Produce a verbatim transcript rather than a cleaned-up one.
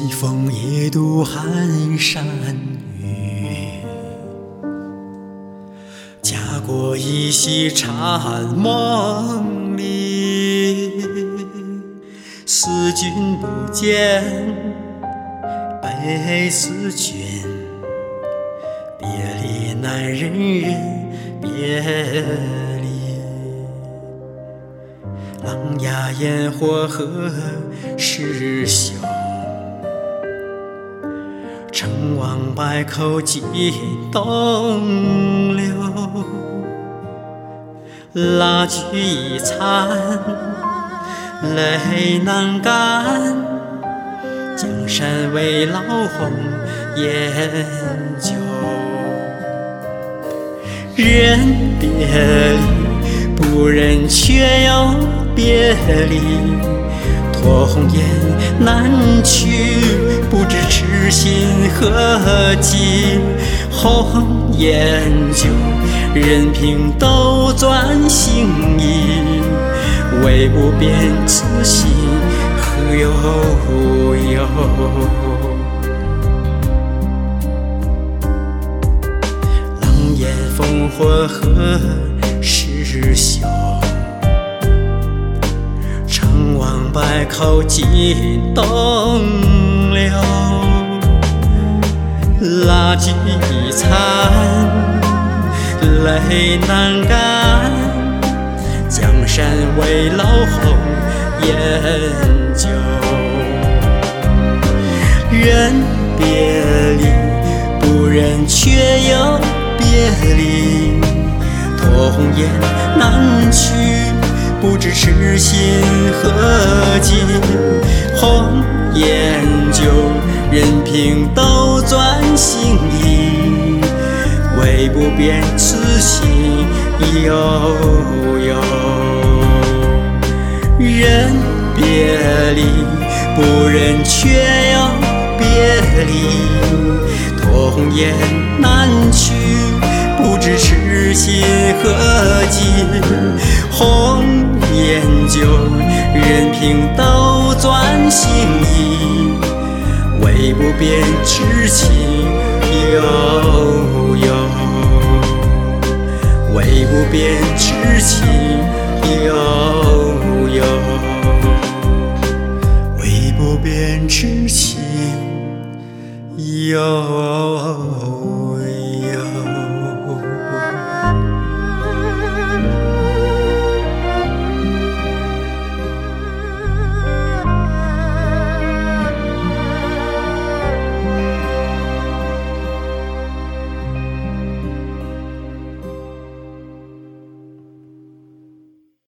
西风夜渡寒山雨，家国依稀缠梦里。思君不见，悲思君，别离难忍忍别离。狼牙焰火何时休？成王败寇尽东流。蜡炬已残，泪难干。江山未老红颜旧。人别离，不忍却又别离。托鸿雁南去，不知痴心何寄。红颜旧，任凭斗转星移。唯不变此心何悠悠。狼烟烽火何时休？成王败寇尽东流。蜡炬已残，泪难干。江山未老红颜旧。人别离，不忍却又别离。托鸿雁南去，不知痴心何寄。红颜旧，任凭斗转星移。唯不变此心悠悠。人别离，不忍却又别离。托鸿雁南去，不知痴心何寄。红颜旧，任凭斗转星移。唯不变痴情悠悠。唯不变痴情悠悠。唯不变痴情悠悠。